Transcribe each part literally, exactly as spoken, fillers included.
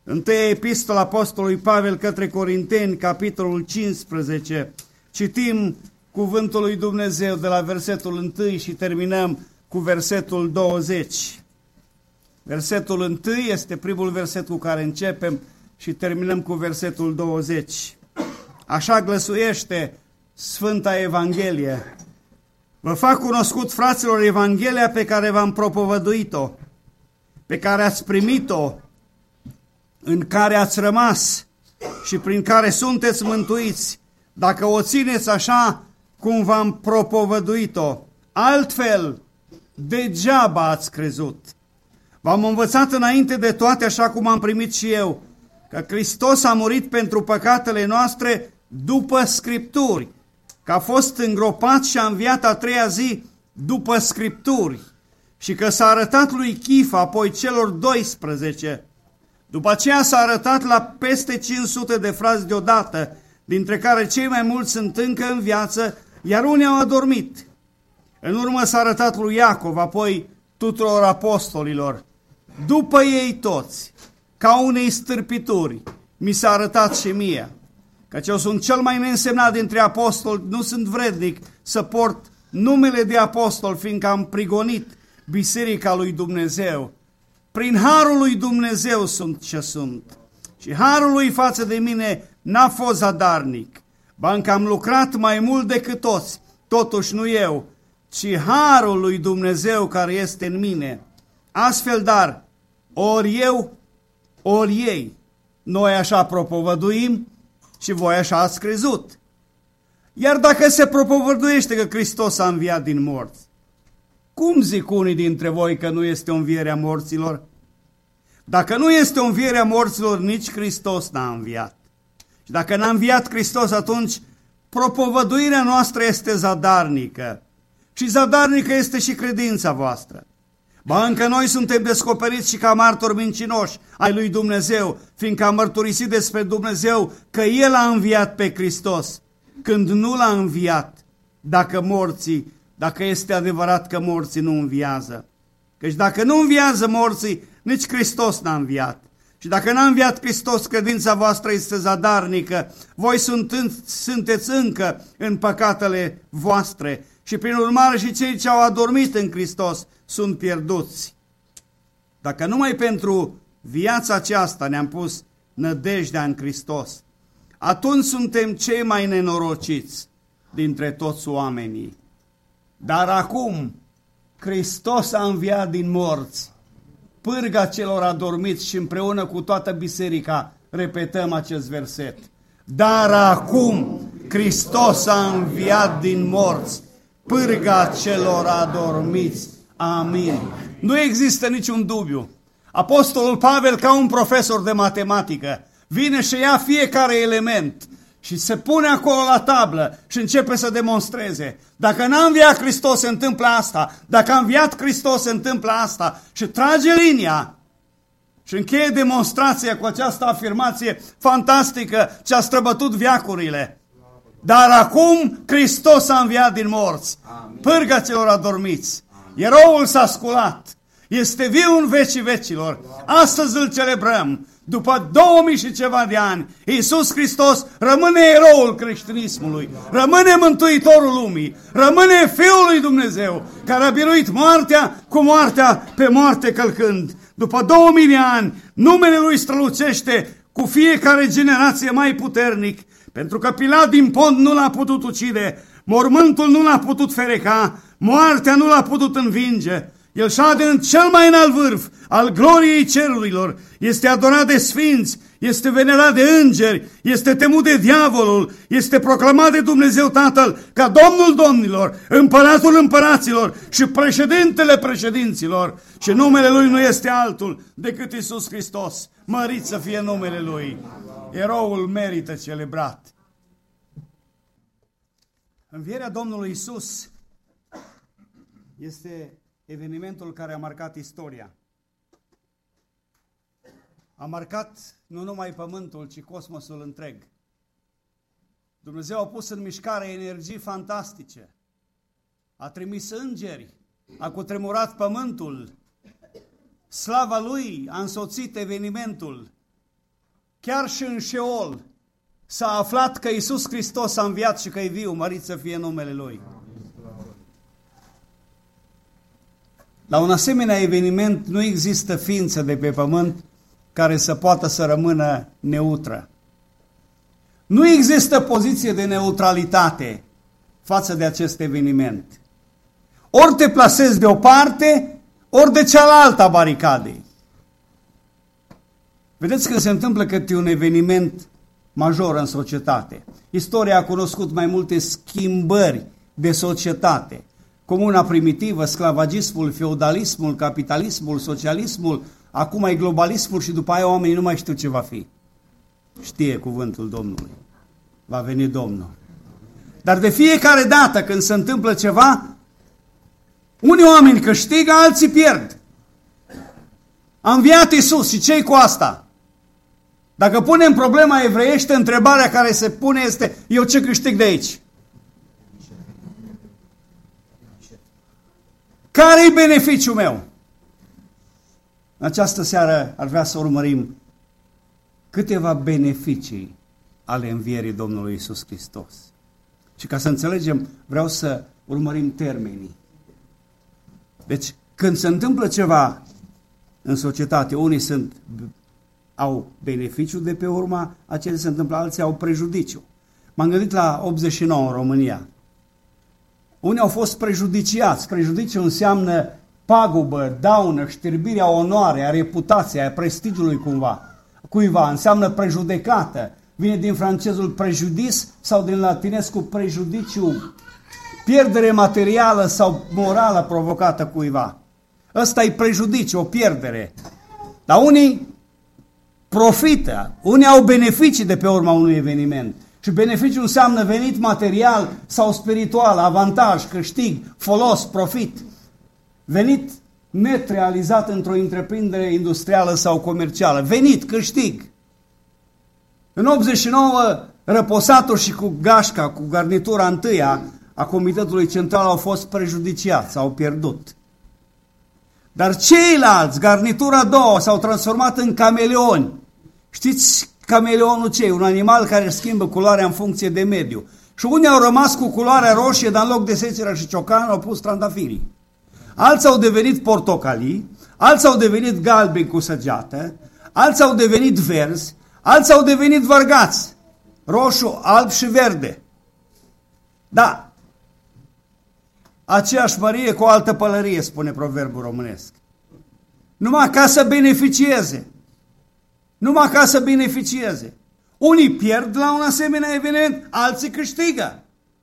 Întâia epistola apostolului Pavel către Corinteni, capitolul cincisprezece, citim cuvântul lui Dumnezeu de la versetul unu și terminăm cu versetul douăzeci. Versetul unu este primul verset cu care începem și terminăm cu versetul douăzeci. Așa glăsuiește Sfânta Evanghelie. Vă fac cunoscut, fraților, Evanghelia pe care v-am propovăduit-o, pe care ați primit-o, în care ați rămas și prin care sunteți mântuiți, dacă o țineți așa cum v-am propovăduit-o. Altfel, degeaba ați crezut. V-am învățat înainte de toate, așa cum am primit și eu, că Hristos a murit pentru păcatele noastre după Scripturi, că a fost îngropat și a înviat a treia zi după Scripturi și că s-a arătat lui Chifa, apoi celor doisprezece. După aceea s-a arătat la peste cinci sute de frați deodată, dintre care cei mai mulți sunt încă în viață, iar unii au adormit. În urmă s-a arătat lui Iacov, apoi tuturor apostolilor. După ei toți, ca unei stârpituri, mi s-a arătat și mie, căci eu sunt cel mai neînsemnat dintre apostoli, nu sunt vrednic să port numele de apostol, fiindcă am prigonit biserica lui Dumnezeu. Prin harul lui Dumnezeu sunt ce sunt. Și harul lui față de mine n-a fost zadarnic. Ba încă am lucrat mai mult decât toți, totuși nu eu, ci harul lui Dumnezeu care este în mine. Astfel, dar, ori eu, ori ei, noi așa propovăduim și voi așa ați crezut. Iar dacă se propovăduiește că Hristos a înviat din morți, cum zic unii dintre voi că nu este o înviere a morților? Dacă nu este o înviere a morților, nici Hristos n-a înviat. Și dacă n-a înviat Hristos, atunci propovăduirea noastră este zadarnică. Și zadarnică este și credința voastră. Ba încă noi suntem descoperiți și ca martori mincinoși ai lui Dumnezeu, fiindcă am mărturisit despre Dumnezeu că El a înviat pe Hristos, când nu l-a înviat, dacă morții, dacă este adevărat că morții nu înviază. Căci dacă nu înviază morții, nici Hristos n-a înviat. Și dacă n-a înviat Hristos, credința voastră este zadarnică, voi sunt, sunteți încă în păcatele voastre și prin urmare și cei ce au adormit în Hristos sunt pierduți. Dacă numai pentru viața aceasta ne-am pus nădejdea în Hristos, atunci suntem cei mai nenorociți dintre toți oamenii. Dar acum Hristos a înviat din morți, pârga celor adormiți, și împreună cu toată biserica repetăm acest verset. Dar acum Hristos a înviat din morți, pârga celor adormiți. Amin. Nu există niciun dubiu. Apostolul Pavel, ca un profesor de matematică, vine și ia fiecare element și se pune acolo la tablă și începe să demonstreze. Dacă n-a înviat Hristos, se întâmplă asta. Dacă a înviat Hristos, se întâmplă asta. Și trage linia și încheie demonstrația cu această afirmație fantastică ce a străbătut veacurile. Dar acum Hristos a înviat din morți, pârga celor adormiți. Eroul s-a sculat, este viu în vecii vecilor. Astăzi îl celebrăm. După două mii și ceva de ani, Iisus Hristos rămâne eroul creștinismului, rămâne mântuitorul lumii, rămâne Fiul lui Dumnezeu, care a biruit moartea cu moartea pe moarte călcând. După două mii de ani, numele Lui strălucește cu fiecare generație mai puternic, pentru că Pilat din Pont nu l-a putut ucide, mormântul nu l-a putut fereca, moartea nu l-a putut învinge. El șade în cel mai înalt vârf al gloriei cerurilor, este adorat de sfinți, este venerat de îngeri, este temut de diavolul, este proclamat de Dumnezeu Tatăl ca Domnul domnilor, Împăratul împăraților și președintele președinților. Și numele Lui nu este altul decât Iisus Hristos. Mărit să fie numele Lui. Eroul merită celebrat. Învierea Domnului Iisus este evenimentul care a marcat istoria. A marcat nu numai pământul, ci cosmosul întreg. Dumnezeu a pus în mișcare energii fantastice. A trimis îngeri, a cutremurat pământul. Slava Lui a însoțit evenimentul. chiar și în Șeol, s-a aflat că Iisus Hristos a înviat și că e viu, mărit să fie numele Lui. La un asemenea eveniment nu există ființă de pe pământ care să poată să rămână neutră. Nu există poziție de neutralitate față de acest eveniment. Ori te plasezi de o parte, ori de cealaltă a baricadei. Vedeți când se întâmplă câte un eveniment major în societate. Istoria a cunoscut mai multe schimbări de societate. Comuna primitivă, sclavagismul, feudalismul, capitalismul, socialismul, acum e globalismul și după aia oamenii nu mai știu ce va fi. Știe cuvântul Domnului. Va veni Domnul. Dar de fiecare dată când se întâmplă ceva, unii oameni câștigă, alții pierd. A înviat Iisus și ce-i cu asta? Dacă punem problema evreiește, întrebarea care se pune este, eu ce câștig de aici? Care-i beneficiul meu? În această seară ar vrea să urmărim câteva beneficii ale învierii Domnului Iisus Hristos. Și ca să înțelegem, vreau să urmărim termenii. Deci, când se întâmplă ceva în societate, unii sunt, au beneficiu de pe urma a ce se întâmplă, alții au prejudiciu. M-am gândit la optzeci și nouă în România. Unii au fost prejudiciați. Prejudiciu înseamnă pagubă, daună, știrbirea onoarei, a reputației, a prestigiului cumva. Cuiva înseamnă prejudecată. Vine din francezul prejudis sau din latinescu prejudiciu, pierdere materială sau morală provocată cuiva. Ăsta e prejudiciu, o pierdere. Dar unii profită, unii au beneficii de pe urma unui eveniment. Și beneficiul înseamnă venit material sau spiritual, avantaj, câștig, folos, profit. Venit net realizat într-o întreprindere industrială sau comercială. Venit, câștig. În optzeci și nouă, răposatul și cu gașca, cu garnitura întâia a Comitetului Central au fost prejudiciați, au pierdut. Dar ceilalți, garnitura a doua, s-au transformat în cameleoni. Știți cameleonul ce e? Un animal care își schimbă culoarea în funcție de mediu. Și unii au rămas cu culoarea roșie, dar în loc de seceră și ciocan au pus trandafirii. Alții au devenit portocalii, alții au devenit galbeni cu săgeată, alții au devenit verzi, alții au devenit vărgați, roșu, alb și verde. Da, aceeași mărie cu o altă pălărie, spune proverbul românesc. Numai ca să beneficieze. Numai ca să beneficieze. Unii pierd la un asemenea eveniment, alții câștigă.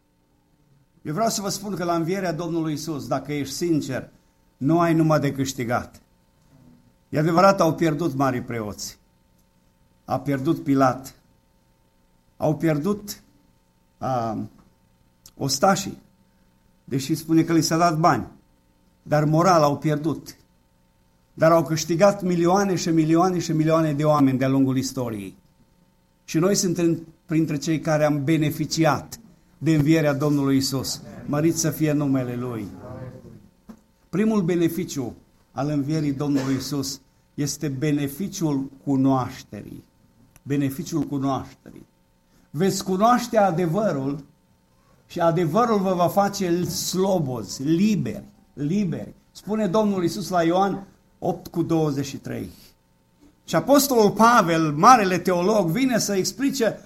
Eu vreau să vă spun că la învierea Domnului Iisus, dacă ești sincer, nu ai numai de câștigat. E adevărat, au pierdut marii preoți. A pierdut Pilat. Au pierdut a, ostașii, deși spune că li s-a dat bani. Dar moral au pierdut. Dar au câștigat milioane și milioane și milioane de oameni de-a lungul istoriei. Și noi suntem printre cei care am beneficiat de învierea Domnului Iisus. Mărit să fie numele Lui. Primul beneficiu al învierii Domnului Iisus este beneficiul cunoașterii. Beneficiul cunoașterii. Veți cunoaște adevărul și adevărul vă va face slobozi, liberi, liberi. Spune Domnul Iisus la Ioan opt cu douăzeci și trei. Și Apostolul Pavel, marele teolog, vine să explice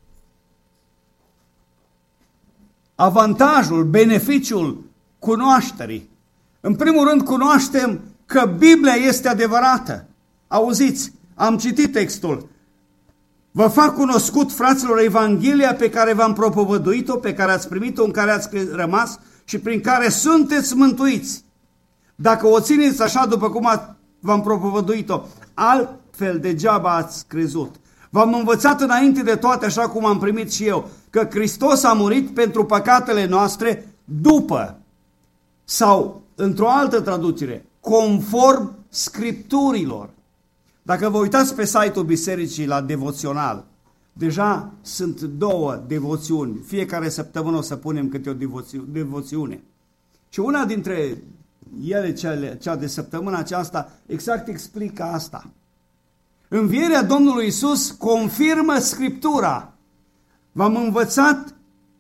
avantajul, beneficiul cunoașterii. În primul rând cunoaștem că Biblia este adevărată. Auziți, am citit textul. Vă fac cunoscut, fraților, Evanghelia pe care v-am propovăduit-o, pe care ați primit-o, în care ați rămas și prin care sunteți mântuiți. Dacă o țineți așa după cum v-am propovăduit-o, altfel degeaba ați crezut. V-am învățat înainte de toate, așa cum am primit și eu, că Hristos a murit pentru păcatele noastre după, sau într-o altă traducere, conform Scripturilor. Dacă vă uitați pe site-ul bisericii la devoțional, deja sunt două devoțiuni. Fiecare săptămână o să punem câte o devoțiune. Și una dintre ele, cea de săptămâna aceasta, exact explică asta. Învierea Domnului Iisus confirmă Scriptura. V-am învățat,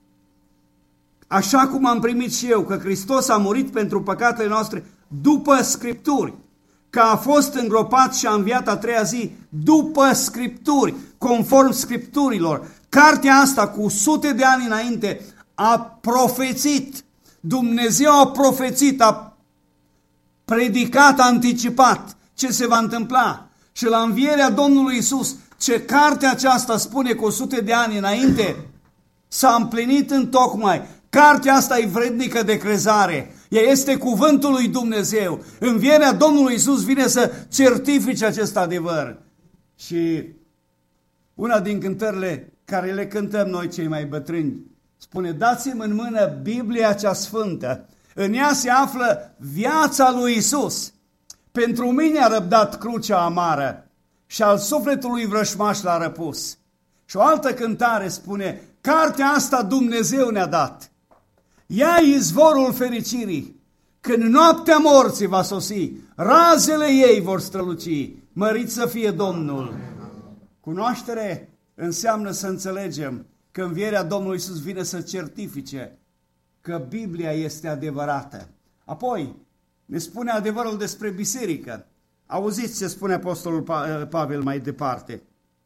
așa cum am primit și eu, că Hristos a murit pentru păcatele noastre după Scripturi, că a fost îngropat și a înviat a treia zi după Scripturi, conform Scripturilor. Cartea asta, cu sute de ani înainte, a profețit. Dumnezeu a profețit, a predicat, a anticipat ce se va întâmpla. Și la învierea Domnului Iisus, ce cartea aceasta spune cu o sută de ani înainte, s-a împlinit întocmai. Cartea asta e vrednică de crezare. Ea este cuvântul lui Dumnezeu. Învierea Domnului Iisus vine să certifice acest adevăr. Și una din cântările care le cântăm noi cei mai bătrâni spune: dați-mi în mână Biblia cea sfântă. În ea se află viața lui Iisus. Pentru mine a răbdat crucea amară și al sufletului vrășmaș l-a răpus. Și o altă cântare spune: cartea asta Dumnezeu ne-a dat. Ea e izvorul fericirii. Când noaptea morții va sosi, razele ei vor străluci. Mărit să fie Domnul! Cunoaștere înseamnă să înțelegem că învierea Domnului Iisus vine să certifice că Biblia este adevărată. Apoi ne spune adevărul despre biserică. Auziți ce spune Apostolul Pavel mai departe.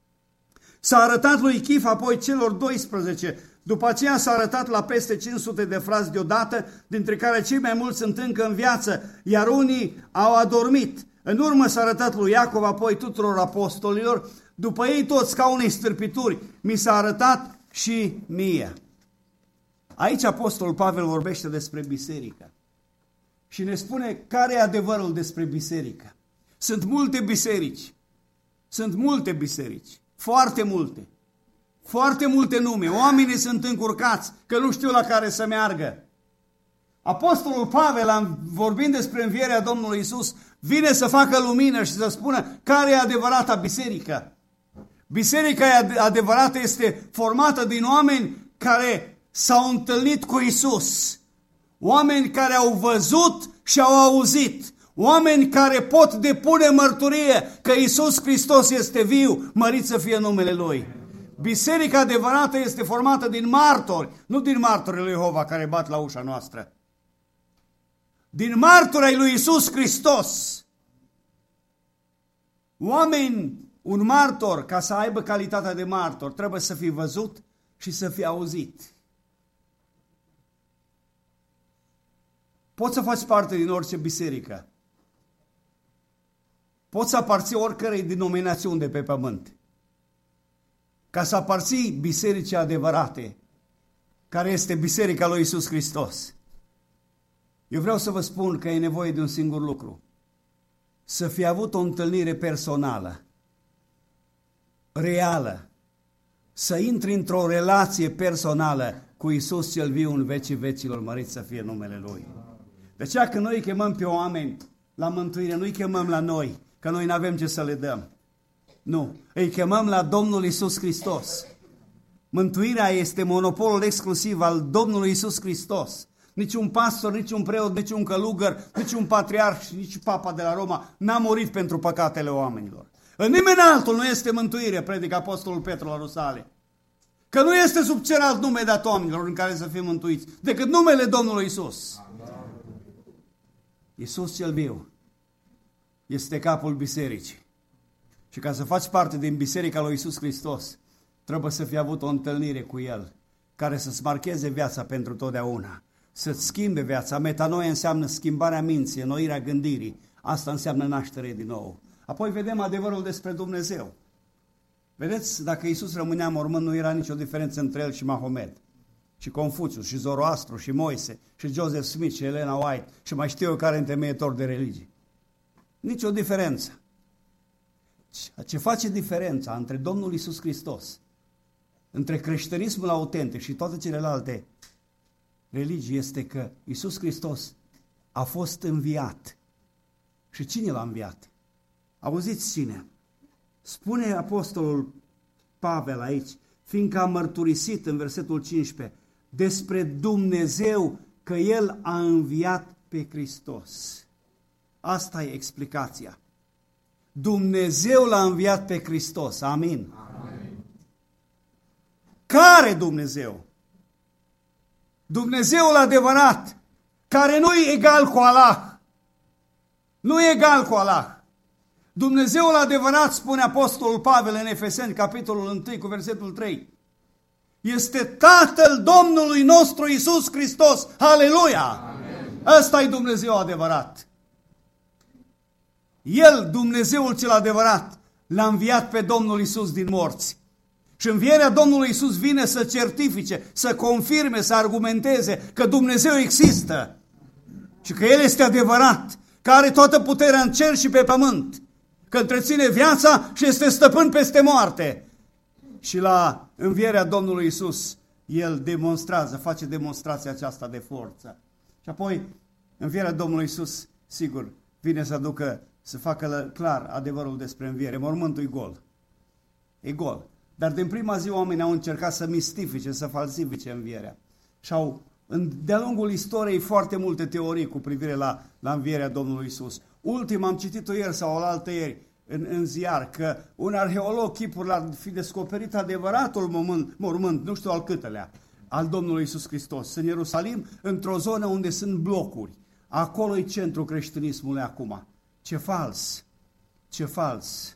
S-a arătat lui Chif, apoi celor doisprezece. După aceea s-a arătat la peste cinci sute de frați deodată, dintre care cei mai mulți sunt încă în viață, iar unii au adormit. În urmă s-a arătat lui Iacov, apoi tuturor apostolilor, după ei toți ca unei stârpituri. Mi s-a arătat și mie. Aici Apostolul Pavel vorbește despre biserică și ne spune care e adevărul despre biserică. Sunt multe biserici, sunt multe biserici, foarte multe, foarte multe nume. Oamenii sunt încurcați că nu știu la care să meargă. Apostolul Pavel, vorbind despre învierea Domnului Iisus, vine să facă lumină și să spună care e adevărata biserică. Biserica adevărată este formată din oameni care s-au întâlnit cu Iisus, oameni care au văzut și au auzit, oameni care pot depune mărturie că Iisus Hristos este viu, mărit să fie numele Lui. Biserica adevărată este formată din martori, nu din martorii lui Jehova care bat la ușa noastră, din martori ai lui Iisus Hristos. Oameni, un martor, ca să aibă calitatea de martor, trebuie să fie văzut și să fie auzit. Poți să faci parte din orice biserică. Poți să aparții oricărei denominațiuni de pe pământ. Ca să aparții bisericii adevărate, care este biserica lui Iisus Hristos. Eu vreau să vă spun că e nevoie de un singur lucru. Să fi avut o întâlnire personală, reală, să intri într-o relație personală cu Iisus cel viu în vecii vecilor, mărit să fie numele Lui. De aceea când noi chemăm pe oameni la mântuire, nu îi chemăm la noi, că noi nu avem ce să le dăm. Nu, îi chemăm la Domnul Iisus Hristos. Mântuirea este monopolul exclusiv al Domnului Iisus Hristos. Nici un pastor, nici un preot, nici un călugăr, nici un patriarh și nici papa de la Roma n-a murit pentru păcatele oamenilor. În nimeni altul nu este mântuire, predică Apostolul Petru la Rusale. Că nu este sub cer alt nume dat oamenilor în care să fim mântuiți, decât numele Domnului Iisus. Iisus cel viu este capul bisericii. Și ca să faci parte din biserica lui Iisus Hristos, trebuie să fii avut o întâlnire cu El, care să-ți marcheze viața pentru totdeauna, să-ți schimbe viața. Metanoia înseamnă schimbarea minții, înnoirea gândirii. Asta înseamnă naștere din nou. Apoi vedem adevărul despre Dumnezeu. Vedeți, dacă Iisus rămânea mormânt, nu era nicio diferență între El și Mahomet, și Confucius, și Zoroastru, și Moise, și Joseph Smith, și Elena White, și mai știu eu care întemeiător de religii. Nicio diferență. Ce face diferența între Domnul Iisus Hristos, între creștinismul autentic și toate celelalte religii, este că Iisus Hristos a fost înviat. Și cine l-a înviat? Auziți cine? Spune Apostolul Pavel aici, fiindcă a mărturisit în versetul cincisprezece despre Dumnezeu că El a înviat pe Hristos. Asta e explicația. Dumnezeu l-a înviat pe Hristos. Amin. Amin. Care Dumnezeu? Dumnezeul adevărat, care nu e egal cu Allah. Nu e egal cu Allah. Dumnezeul adevărat, spune Apostolul Pavel în Efeseni, capitolul unu, cu versetul trei. Este Tatăl Domnului nostru Iisus Hristos. Aleluia! Ăsta e Dumnezeu adevărat. El, Dumnezeul cel adevărat, l-a înviat pe Domnul Iisus din morți. Și învierea Domnului Iisus vine să certifice, să confirme, să argumenteze că Dumnezeu există și că El este adevărat, că are toată puterea în cer și pe pământ, că întreține viața și este stăpân peste moarte. Și la învierea Domnului Iisus, El demonstrează, face demonstrația aceasta de forță. Și apoi, învierea Domnului Iisus, sigur, vine să aducă, să facă clar adevărul despre înviere. Mormântul e gol. E gol. Dar din prima zi oamenii au încercat să mistifice, să falsifice învierea. Și au, de-a lungul istoriei, foarte multe teorii cu privire la, la învierea Domnului Iisus. Ultima am citit-o ieri sau alaltă ieri în, în ziar, că un arheolog chipuri l-a fi descoperit adevăratul mormânt, mormânt, nu știu al câtelea, al Domnului Iisus Hristos, în Ierusalim, într-o zonă unde sunt blocuri. Acolo e centrul creștinismului acum. Ce fals! Ce fals!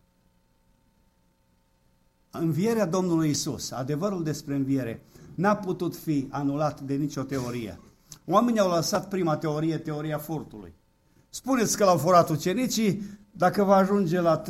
Învierea Domnului Iisus, adevărul despre înviere, n-a putut fi anulat de nicio teorie. Oamenii au lăsat prima teorie, teoria furtului. Spuneți că l-au furat ucenicii, dacă va ajunge la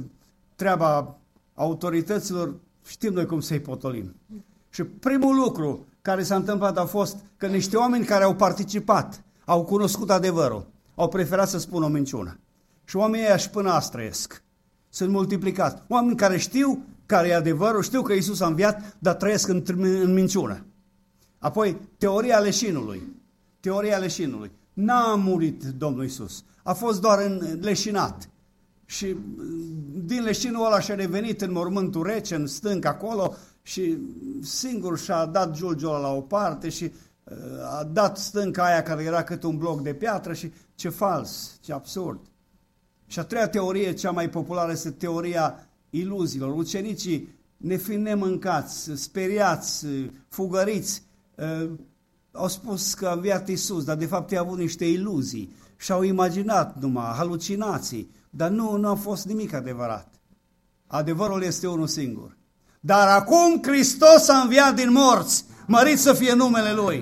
treaba autorităților, știm noi cum să-i potolim. Și primul lucru care s-a întâmplat a fost că niște oameni care au participat, au cunoscut adevărul, au preferat să spună o minciună. Și oamenii ăia și până azi trăiesc. Sunt multiplicați. Oameni care știu care e adevărul, știu că Iisus a înviat, dar trăiesc în, în minciună. Apoi, teoria leșinului. Teoria leșinului. N-a murit Domnul Iisus. A fost doar în leșinat. Și din leșinul ăla și-a revenit în mormântul rece, în stânc acolo, și singur și-a dat giulgiul ăla la o parte și uh, a dat stânca aia care era cât un bloc de piatră și ce fals, ce absurd. Și a treia teorie, cea mai populară, este teoria iluziilor. Ucenicii, nefiind nemâncați, speriați, fugăriți, uh, au spus că a înviat Iisus, dar de fapt ei au avut niște iluzii și au imaginat numai halucinații, dar nu, nu a fost nimic adevărat. Adevărul este unul singur. Dar acum Hristos a înviat din morți, mărit să fie numele Lui.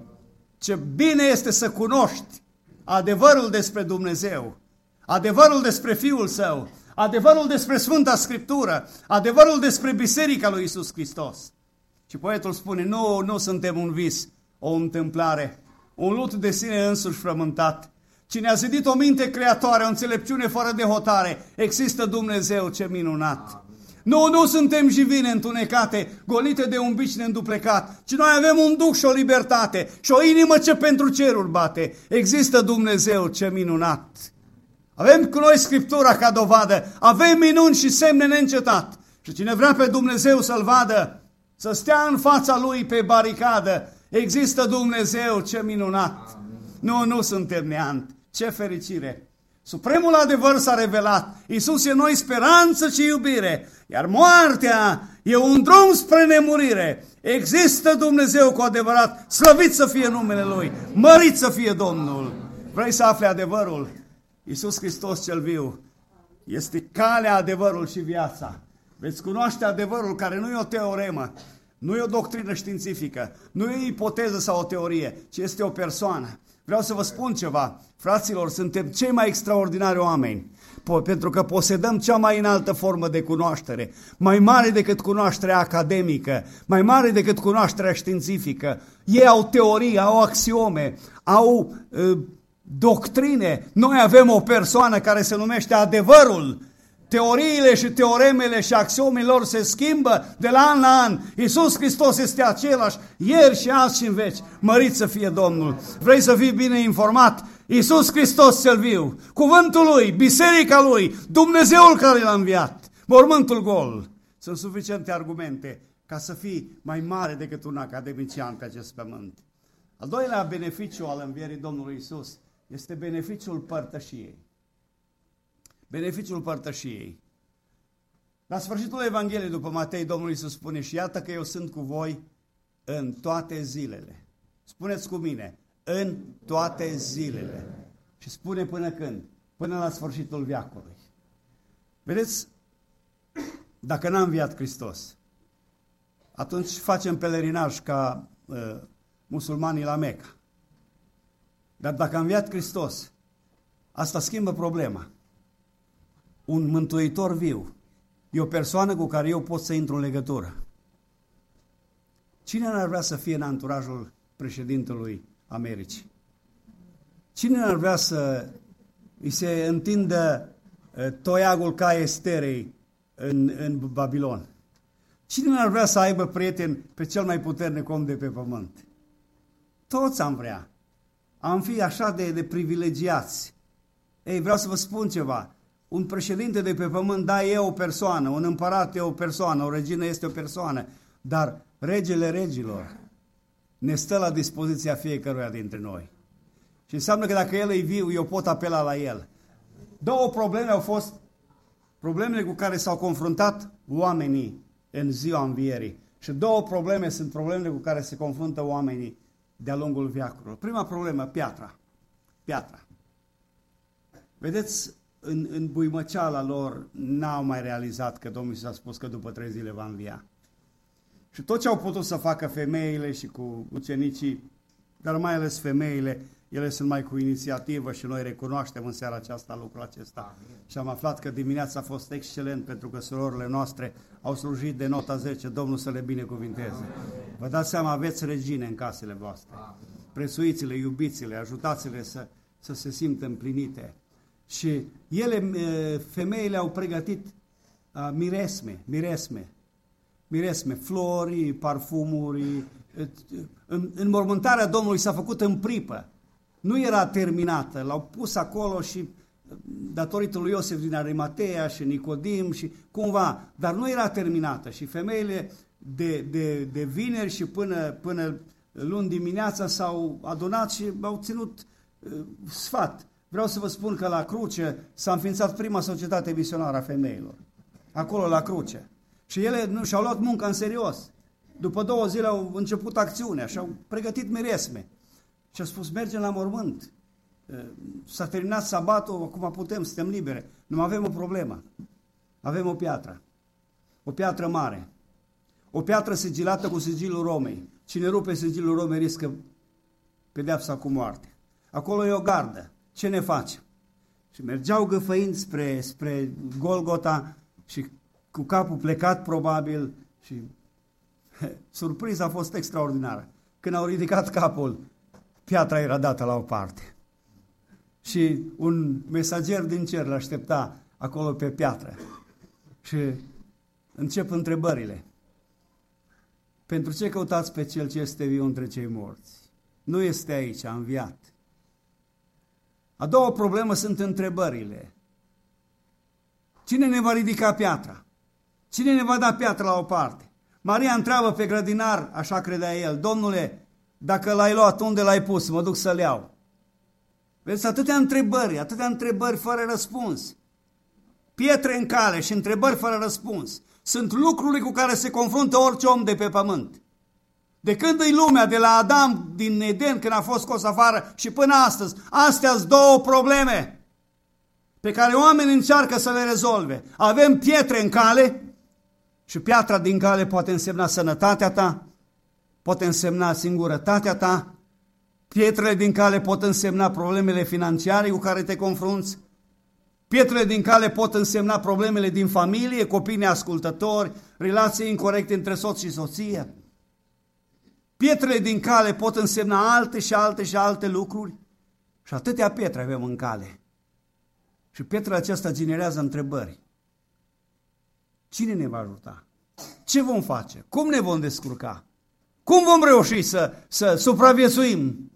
Ce bine este să cunoști adevărul despre Dumnezeu, adevărul despre Fiul Său, adevărul despre Sfânta Scriptură, adevărul despre Biserica lui Iisus Hristos. Și poetul spune, nu, nu suntem un vis, o întâmplare, un lut de sine însuși frământat. Cine a zidit o minte creatoare, o înțelepciune fără de hotare, există Dumnezeu, ce minunat! Nu, nu suntem jivine întunecate, golite de un bici neînduplecat, ci noi avem un duh și o libertate și o inimă ce pentru ceruri bate. Există Dumnezeu, ce minunat! Avem cu noi Scriptura ca dovadă, avem minuni și semne neîncetat. Și cine vrea pe Dumnezeu să-L vadă, să stea în fața Lui pe baricadă, există Dumnezeu, ce minunat! Nu, nu suntem neant, ce fericire! Supremul adevăr s-a revelat, Iisus e noi speranță și iubire, iar moartea e un drum spre nemurire. Există Dumnezeu cu adevărat, slăvit să fie numele Lui, mărit să fie Domnul. Vrei să afli adevărul? Iisus Hristos cel viu este calea, adevărul și viața. Veți cunoaște adevărul care nu e o teoremă, nu e o doctrină științifică, nu e o ipoteză sau o teorie, ci este o persoană. Vreau să vă spun ceva, fraților, suntem cei mai extraordinari oameni, pentru că posedăm cea mai înaltă formă de cunoaștere, mai mare decât cunoașterea academică, mai mare decât cunoașterea științifică. Ei au teorii, au axiome, au uh, doctrine. Noi avem o persoană care se numește adevărul. Teoriile și teoremele și axiomele lor se schimbă de la an la an. Iisus Hristos este același, ieri și azi și în veci. Mărit să fie Domnul. Vrei să fii bine informat? Iisus Hristos cel viu, cuvântul Lui, biserica Lui, Dumnezeul care L-a înviat, mormântul gol. Sunt suficiente argumente ca să fii mai mare decât un academician pe acest pământ. Al doilea beneficiu al învierii Domnului Iisus este beneficiul părtășiei. beneficiul părtășiei. La sfârșitul Evangheliei după Matei, Domnul Iisus spune: și iată că eu sunt cu voi în toate zilele. Spuneți cu mine: în toate zilele. Și spune până când? Până la sfârșitul veacului. Vedeți, dacă n-a înviat Hristos, atunci facem pelerinaj ca uh, musulmanii la Meca. Dar dacă a înviat Hristos, asta schimbă problema. Un mântuitor viu e o persoană cu care eu pot să intru în legătură. Cine n-ar vrea să fie în anturajul președintelui Americii? Cine n-ar vrea să îi se întindă uh, toiagul ca Esterei în, în Babilon? Cine n-ar vrea să aibă prieten pe cel mai puternic om de pe pământ? Toți am vrea. Am fi așa de, de privilegiați. Ei, vreau să vă spun ceva. Un președinte de pe pământ, da, e o persoană, un împărat e o persoană, o regină este o persoană, dar regele regilor ne stă la dispoziția fiecăruia dintre noi. Și înseamnă că dacă el e viu, eu pot apela la el. Două probleme au fost problemele cu care s-au confruntat oamenii în ziua învierii. Și două probleme sunt problemele cu care se confruntă oamenii de-a lungul veacurilor. Prima problemă, piatra. Piatra. Vedeți, în, în buimăceala lor n-au mai realizat că Domnul Iisus a spus că după trei zile va învia. Și tot ce au putut să facă femeile și cu ucenicii, dar mai ales femeile, ele sunt mai cu inițiativă și noi recunoaștem în seara aceasta lucrul acesta. Și am aflat că dimineața a fost excelent pentru că surorile noastre au slujit de nota zece, Domnul să le binecuvinteze. Vă dați seama, aveți regine în casele voastre. Prețuiți-le, iubiți-le, ajutați-le să, să se simtă împlinite. Și ele, femeile, au pregătit uh, miresme, miresme, miresme, flori, parfumuri. În, înmormântarea Domnului s-a făcut în pripă. Nu era terminată, l-au pus acolo și datorită lui Iosif din Arimatea și Nicodim și cumva, dar nu era terminată și femeile de, de, de vineri și până, până luni dimineața s-au adunat și au ținut uh, sfat. Vreau să vă spun că la Cruce s-a înființat prima societate misionară a femeilor. Acolo la Cruce. Și ele nu și-au luat munca în serios. După două zile au început acțiunea și au pregătit miresme. Și au spus, mergem la mormânt. S-a terminat sabatul, acum putem, suntem libere. Nu avem o problemă. Avem o piatră. O piatră mare. O piatră sigilată cu sigilul Romei. Cine rupe sigilul Romei riscă pedeapsa cu moarte. Acolo e o gardă. Ce ne facem? Și mergeau gâfăind spre, spre Golgota și cu capul plecat probabil și surpriza a fost extraordinară. Când au ridicat capul, piatra era dată la o parte. Și un mesager din cer l-aștepta acolo pe piatră. Și încep întrebările. Pentru ce căutați pe cel ce este viu între cei morți? Nu este aici, a înviat. A doua problemă sunt întrebările. Cine ne va ridica piatra? Cine ne va da piatra la o parte? Maria întreabă pe grădinar, așa credea el, Domnule, dacă l-ai luat, unde l-ai pus? Mă duc să-l iau. Vezi, atâtea întrebări, atâtea întrebări fără răspuns. Pietre în cale și întrebări fără răspuns. Sunt lucrurile cu care se confruntă orice om de pe pământ. De când e lumea, de la Adam din Eden, când a fost scos afară, și până astăzi, astea sunt două probleme pe care oamenii încearcă să le rezolve. Avem pietre în cale și piatra din cale poate însemna sănătatea ta, poate însemna singurătatea ta, pietrele din cale pot însemna problemele financiare cu care te confrunți, pietrele din cale pot însemna problemele din familie, copii neascultători, relații incorecte între soț și soție. Pietrele din cale pot însemna alte și alte și alte lucruri și atâtea pietre avem în cale. Și pietrele acestea generează întrebări. Cine ne va ajuta? Ce vom face? Cum ne vom descurca? Cum vom reuși să, să supraviețuim?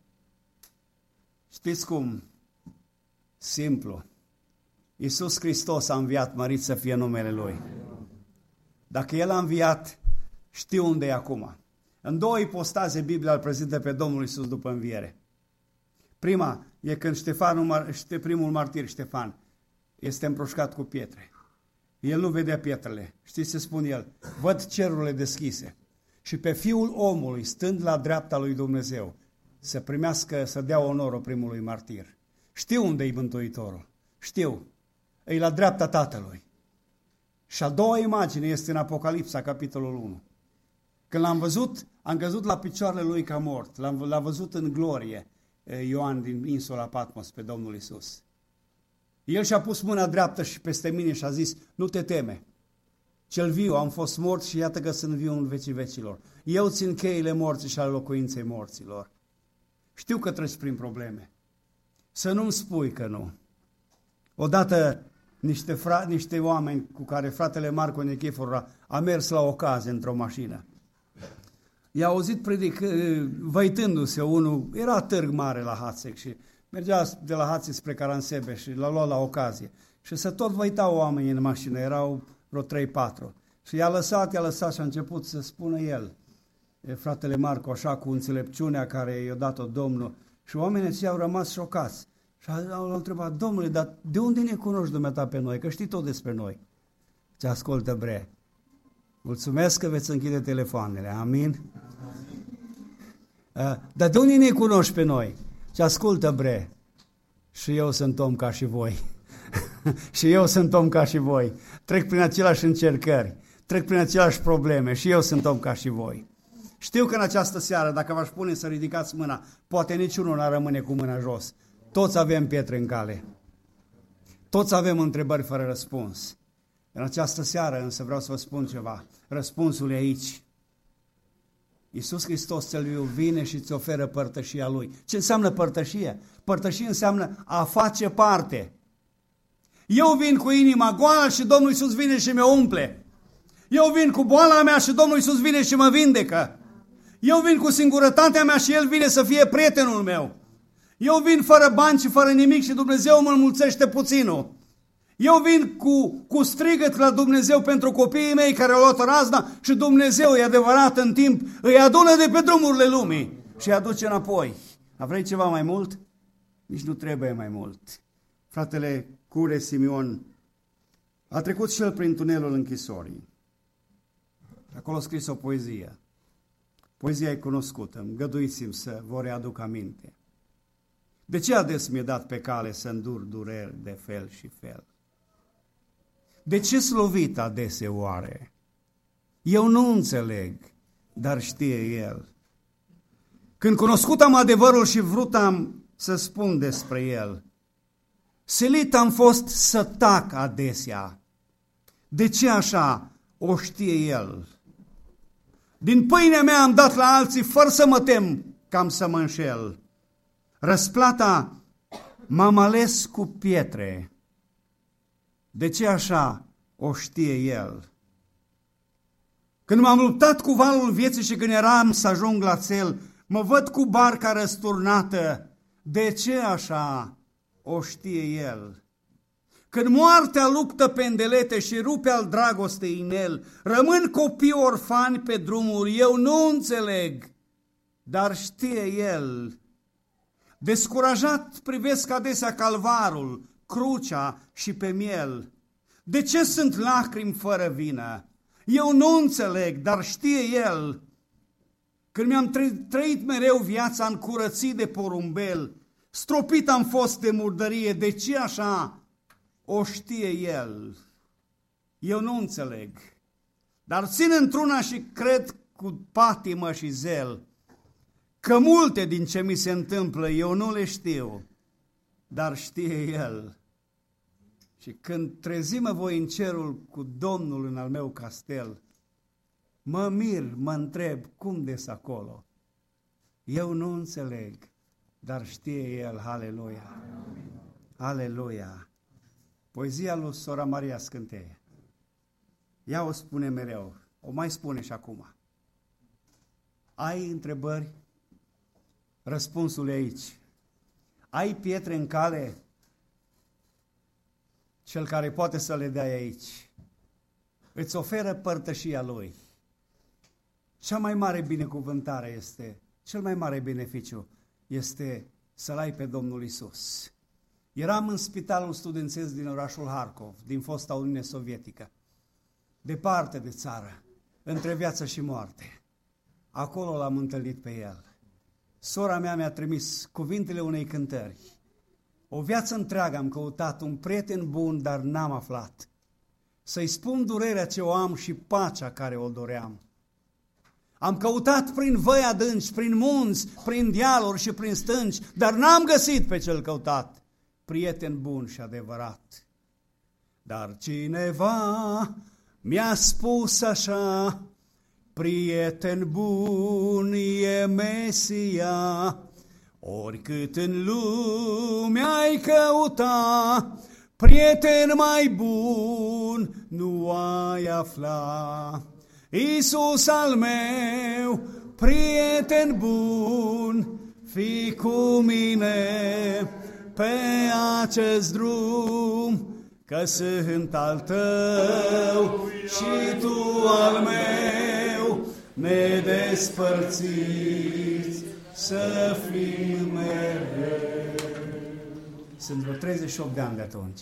Știți cum? Simplu. Iisus Hristos a înviat, mărit să fie numele Lui. Dacă El a înviat, știu unde e acum. În două ipostaze Biblia îl prezintă pe Domnul Iisus după înviere. Prima e când Ștefanul, primul martir Ștefan este împroșcat cu pietre. El nu vedea pietrele. Știți ce spune el? Văd cerurile deschise. Și pe Fiul omului, stând la dreapta lui Dumnezeu, să primească, să dea onorul primului martir. Știu unde e Mântuitorul. Știu. E la dreapta Tatălui. Și a doua imagine este în Apocalipsa, capitolul unu. Când l-am văzut, am căzut la picioarele lui ca mort. L-am, l-a văzut în glorie Ioan din insula Patmos pe Domnul Iisus. El și-a pus mâna dreaptă și peste mine și a zis, nu te teme. Cel viu, am fost mort și iată că sunt viu în vecii vecilor. Eu țin cheile morții și ale locuinței morților. Știu că treci prin probleme. Să nu-mi spui că nu. Odată niște, fra- niște oameni cu care fratele Marco Nechifor a mers la ocazie într-o mașină. I-a auzit predic, văitându-se unul, era târg mare la Hațec și mergea de la Hațec spre Caransebe și l-a luat la ocazie. Și se tot văitau oamenii în mașină, erau vreo trei patru. Și i-a lăsat, i-a lăsat și a început să spună el, fratele Marco, așa cu înțelepciunea care i-a dat-o Domnul. Și oamenii aceia au rămas șocați. Și au întrebat, Domnule, dar de unde ne cunoști dumneata pe noi? Că știi tot despre noi. Ce ascultă, bre. Mulțumesc că veți închide telefoanele. Amin? Uh, dar de unde ne cunoști pe noi? Ce ascultă, bre. Și eu sunt om ca și voi. Și eu sunt om ca și voi. Trec prin aceleași încercări. Trec prin aceleași probleme. Și eu sunt om ca și voi. Știu că în această seară, dacă v-aș pune să ridicați mâna, poate niciunul n-ar rămâne cu mâna jos. Toți avem pietre în cale. Toți avem întrebări fără răspuns. În această seară însă vreau să vă spun ceva. Răspunsul e aici. Iisus Hristos cel viu vine și îți oferă părtășia Lui. Ce înseamnă părtășie? Părtășie înseamnă a face parte. Eu vin cu inima goală și Domnul Iisus vine și mă umple. Eu vin cu boala mea și Domnul Iisus vine și mă vindecă. Eu vin cu singurătatea mea și El vine să fie prietenul meu. Eu vin fără bani și fără nimic și Dumnezeu mă înmulțește puținul. Eu vin cu, cu strigăt la Dumnezeu pentru copiii mei care au luat razna și Dumnezeu, e adevărat, în timp îi adună de pe drumurile lumii și îi aduce înapoi. A vrei ceva mai mult? Nici nu trebuie mai mult. Fratele Cure Simion a trecut și el prin tunelul închisorii. Acolo a scris o poezie. Poezia e cunoscută, îngăduiți-mi să vă readuc aminte. De ce ades mi-e dat pe cale să îndur dureri de fel și fel? De ce slăvit adeseoare? Eu nu înțeleg, dar știe El. Când cunoscut am adevărul și vrut am să spun despre El, silit am fost să tac adesea. De ce așa o știe El? Din pâinea mea am dat la alții fără să mă tem cam să mă înșel. Răsplata m-am ales cu pietre. De ce așa o știe El? Când m-am luptat cu valul vieții și când eram să ajung la țel, mă văd cu barca răsturnată. De ce așa o știe El? Când moartea luptă pendelete și rupe al dragostei inel, rămân copii orfani pe drumuri, eu nu înțeleg, dar știe El. Descurajat privesc adesea calvarul, crucea și pe miel. De ce sunt lacrimi fără vină? Eu nu înțeleg, dar știe El. Când mi-am trăit mereu viața în curății de porumbel, stropit am fost de murdărie, de ce așa o știe El? Eu nu înțeleg, dar țin într-una și cred cu patimă și zel, că multe din ce mi se întâmplă eu nu le știu, dar știe El. Și când trezimă voi în cerul cu Domnul în al meu castel, mă mir, mă întreb, cum des acolo? Eu nu înțeleg, dar știe El, haleluia, haleluia. Poezia lui Sora Maria Scânteie. Ea o spune mereu, o mai spune și acum. Ai întrebări? Răspunsul e aici. Ai pietre în cale? Cel care poate să le dea aici. Îți oferă părtășia Lui. Cea mai mare binecuvântare este, cel mai mare beneficiu este să-L ai pe Domnul Iisus. Eram în spitalul studențesc din orașul Harkov, din fosta Uniune Sovietică, departe de țară, între viață și moarte. Acolo l-am întâlnit pe el. Sora mea mi-a trimis cuvintele unei cântări. O viață întreagă am căutat un prieten bun, dar n-am aflat. Să-i spun durerea ce o am și pacea care o doream. Am căutat prin văi adânci, prin munți, prin dealuri și prin stânci, dar n-am găsit pe cel căutat, prieten bun și adevărat. Dar cineva mi-a spus așa, prieten bun e Mesia, oricât în lume ai căuta, prieten mai bun nu ai afla. Iisus al meu, prieten bun, fii cu mine pe acest drum, că sunt al tău și tu al meu, nedespărțiți să fim mereu. Sunt vreo treizeci și opt de ani de atunci.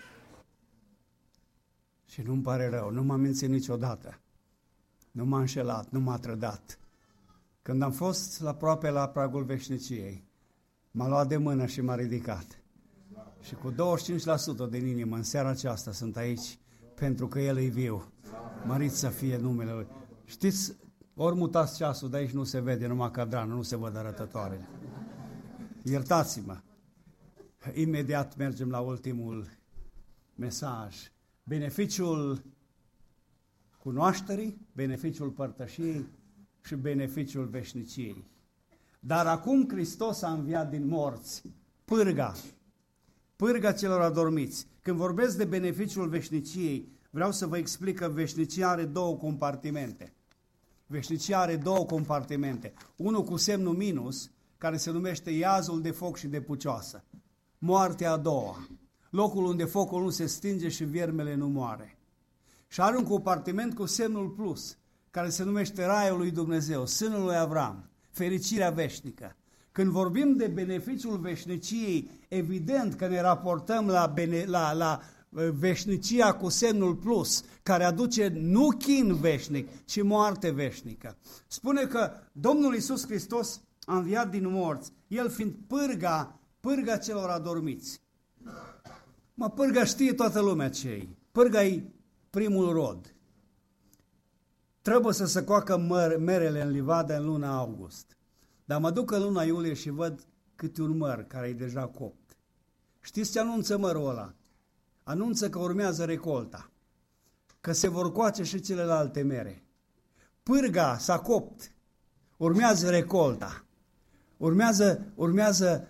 Și nu-mi pare rău, nu m-am mințit niciodată. Nu m-a înșelat, nu m-a trădat. Când am fost aproape la pragul veșniciei, m-a luat de mână și m-a ridicat. Și cu douăzeci și cinci la sută din inimă, în seara aceasta, sunt aici, pentru că El e viu. Mărit să fie numele Lui. Știți, ori mutați ceasul, de aici nu se vede numai cadranul, nu se văd arătătoarele. Iertați-mă. Imediat mergem la ultimul mesaj. Beneficiul cunoașterii, beneficiul părtășiei și beneficiul veșniciei. Dar acum Hristos a înviat din morți, pârga, pârga celor adormiți. Când vorbesc de beneficiul veșniciei, vreau să vă explic că veșnicia are două compartimente. Veșnicia are două compartimente. Unul cu semnul minus, care se numește iazul de foc și de pucioasă. Moartea a doua. Locul unde focul nu se stinge și viermele nu moare. Și are un compartiment cu semnul plus, care se numește Raiul lui Dumnezeu, sânul lui Avram, fericirea veșnică. Când vorbim de beneficiul veșniciei, evident că ne raportăm la, bene, la, la veșnicia cu semnul plus, care aduce nu chin veșnic, ci moarte veșnică. Spune că Domnul Iisus Hristos a înviat din morți, El fiind pârga, pârga celor adormiți. Mă, pârga știe toată lumea ce-i. Pârga-i primul rod. Trebuie să se coacă măr, merele în livadă în luna august. Dar mă duc în luna iulie și văd câte un măr care e deja copt. Știți ce anunță mărul ăla? Anunță că urmează recolta, că se vor coace și celelalte mere. Pârga s-a copt, urmează recolta, urmează, urmează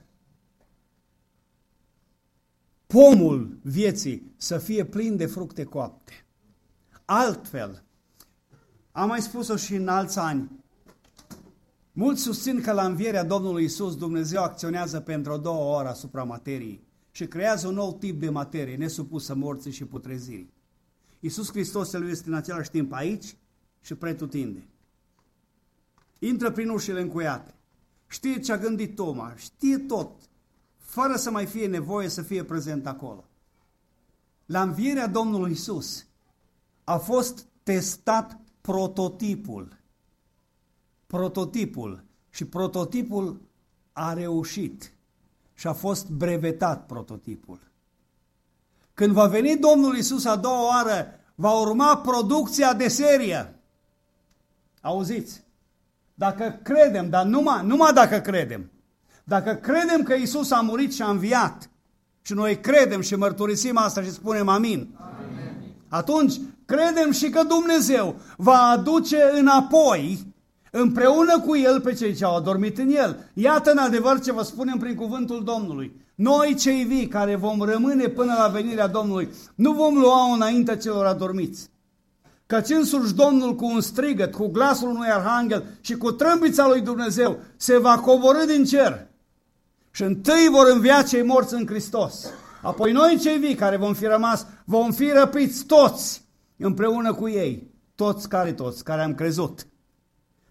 pomul vieții să fie plin de fructe coapte. Altfel, am mai spus-o și în alți ani, mulți susțin că la învierea Domnului Iisus Dumnezeu acționează pentru o două ore asupra materiei și creează un nou tip de materie nesupusă morții și putrezirii. Iisus Hristos El este în același timp aici și pretutinde. Intră prin ușile încuiate. Știe ce a gândit Toma, știe tot, fără să mai fie nevoie să fie prezent acolo. La învierea Domnului Iisus a fost testat prototipul. Prototipul. Și prototipul a reușit. Și a fost brevetat prototipul. Când va veni Domnul Iisus a doua oară, va urma producția de serie. Auziți? Dacă credem, dar numai, numai dacă credem, dacă credem că Iisus a murit și a înviat, și noi credem și mărturisim asta și spunem amin, amin, atunci credem și că Dumnezeu va aduce înapoi împreună cu El pe cei ce au adormit în El. Iată în adevăr ce vă spunem prin cuvântul Domnului. Noi cei vii care vom rămâne până la venirea Domnului, nu vom lua înaintea celor adormiți. Căci însuși Domnul cu un strigăt, cu glasul unui arhanghel și cu trâmbița lui Dumnezeu se va coborî din cer. Și întâi vor învia cei morți în Hristos. Apoi noi cei vii care vom fi rămas, vom fi răpiți toți împreună cu ei. Toți care toți, care am crezut.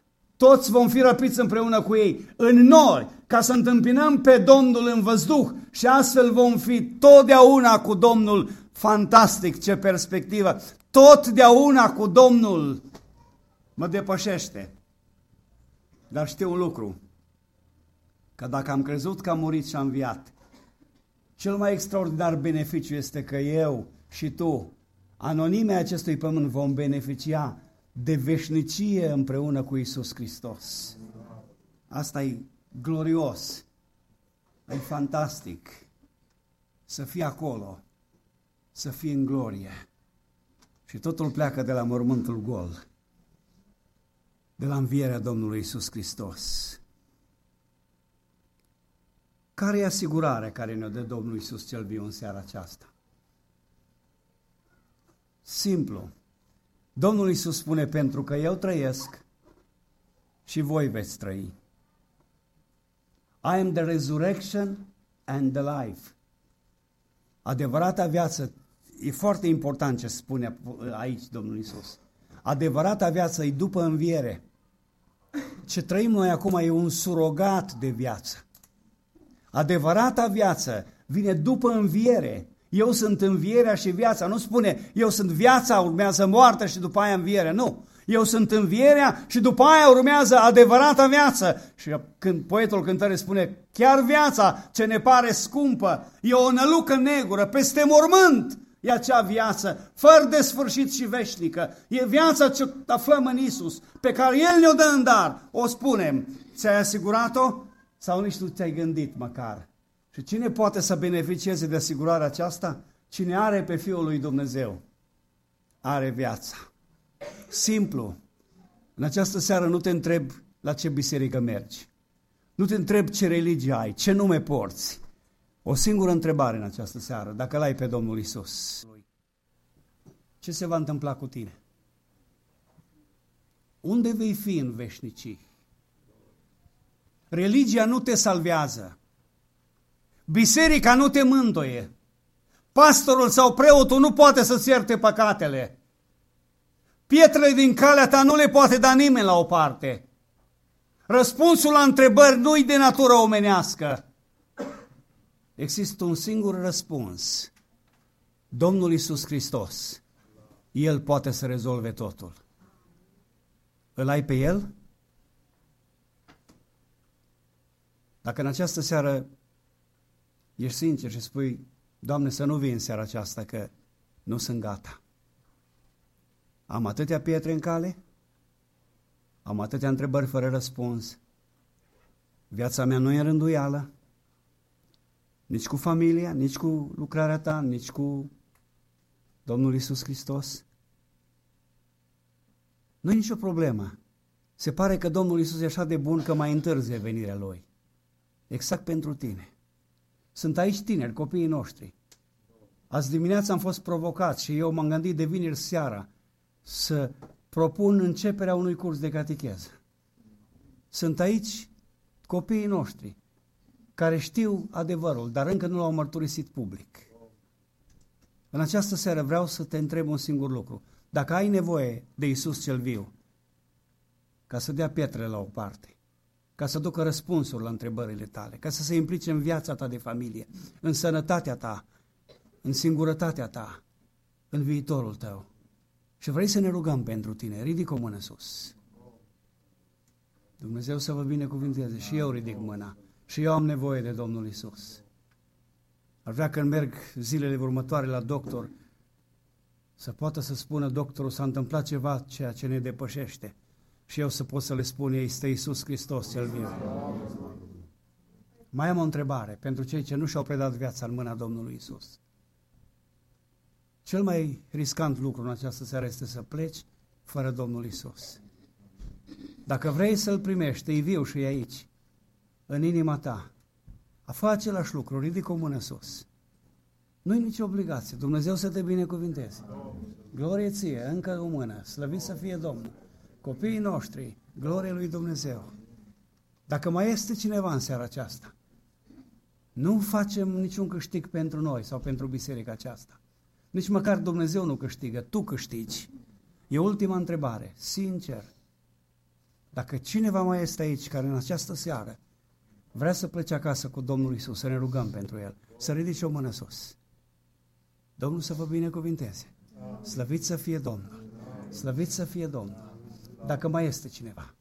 toți vom fi răpiți împreună cu ei în nori, ca să întâmpinăm pe Domnul în văzduh și astfel vom fi totdeauna cu Domnul. Fantastic, ce perspectivă! Totdeauna cu Domnul mă depășește. Dar știu un lucru, că dacă am crezut că a murit și a înviat, cel mai extraordinar beneficiu este că eu și tu, anonimii acestui pământ, vom beneficia de veșnicie împreună cu Iisus Hristos. Asta e glorios, e fantastic să fii acolo, să fii în glorie. Și totul pleacă de la mormântul gol, de la învierea Domnului Iisus Hristos. Care e asigurarea care ne-o dă Domnul Iisus cel viu în seara aceasta? Simplu. Domnul Iisus spune, pentru că eu trăiesc și voi veți trăi. I am the resurrection and the life. Adevărata viață, e foarte important ce spune aici Domnul Iisus. Adevărata viață e după înviere. Ce trăim noi acum e un surogat de viață. Adevărata viață vine după înviere. Eu sunt învierea și viața. Nu spune, eu sunt viața, urmează moartea și după aia înviere. Nu. Eu sunt învierea și după aia urmează adevărata viață. Și când poetul cântării spune, chiar viața ce ne pare scumpă, e o nălucă negură, peste mormânt e acea viață, fără de sfârșit și veșnică. E viața ce aflăm în Iisus, pe care El ne-o dă în dar. O spunem, ți-ai asigurat-o? Sau nici nu ți-ai gândit măcar? Și cine poate să beneficieze de asigurarea aceasta? Cine are pe Fiul lui Dumnezeu, are viața. Simplu. În această seară nu te întreb la ce biserică mergi. Nu te întreb ce religie ai, ce nume porți. O singură întrebare în această seară, dacă l-ai pe Domnul Iisus. Ce se va întâmpla cu tine? Unde vei fi în veșnicii? Religia nu te salvează. Biserica nu te mântuie. Pastorul sau preotul nu poate să-ți ierte păcatele. Pietrele din calea ta nu le poate da nimeni la o parte. Răspunsul la întrebări nu-i de natură omenească. Există un singur răspuns. Domnul Iisus Hristos. El poate să rezolve totul. Îl ai pe El? Dacă în această seară ești sincer și spui, Doamne, să nu vii în seara aceasta, că nu sunt gata. Am atâtea pietre în cale, am atâtea întrebări fără răspuns, viața mea nu e în rânduială, nici cu familia, nici cu lucrarea ta, nici cu Domnul Iisus Hristos. Nu e nicio problemă. Se pare că Domnul Iisus e așa de bun că mai întârzie venirea Lui. Exact pentru tine. Sunt aici tineri, copiii noștri. Azi dimineața am fost provocat și eu m-am gândit de vineri seara să propun începerea unui curs de catecheză. Sunt aici copiii noștri care știu adevărul, dar încă nu l-au mărturisit public. În această seară vreau să te întreb un singur lucru. Dacă ai nevoie de Iisus cel viu, ca să dea pietrele la o parte, ca să ducă răspunsuri la întrebările tale, ca să se implice în viața ta de familie, în sănătatea ta, în singurătatea ta, în viitorul tău. Și vrei să ne rugăm pentru tine, ridic o mână sus. Dumnezeu să vă binecuvinteze. Și eu ridic mâna. Și eu am nevoie de Domnul Iisus. Ar vrea când merg zilele următoare la doctor, să poată să spună doctorul, s-a întâmplat ceva, ceea ce ne depășește. Și eu să pot să le spun, ei, este Iisus Hristos cel viu. Mai am o întrebare pentru cei ce nu și-au predat viața în mâna Domnului Iisus. Cel mai riscant lucru în această seară este să pleci fără Domnul Iisus. Dacă vrei să-L primești, e viu și e aici, în inima ta, a fă același lucru, ridică o mână sus. Nu-i nicio obligație, Dumnezeu să te binecuvinteze. Glorie ție, încă o mână, slăvit să fie Domnul. Copiii noștri, glorie lui Dumnezeu. Dacă mai este cineva în seara aceasta, nu facem niciun câștig pentru noi sau pentru biserica aceasta. Nici măcar Dumnezeu nu câștigă, tu câștigi. E ultima întrebare, sincer. Dacă cineva mai este aici care în această seară vrea să plece acasă cu Domnul Iisus, să ne rugăm pentru el, să ridice o mână sus. Domnul să vă binecuvinteze. Slăvit să fie Domnul. Slăvit să fie Domnul. Dacă mai este cineva.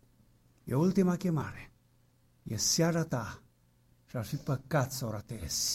E ultima chemare. E seara ta și ar fi păcat să o ratezi.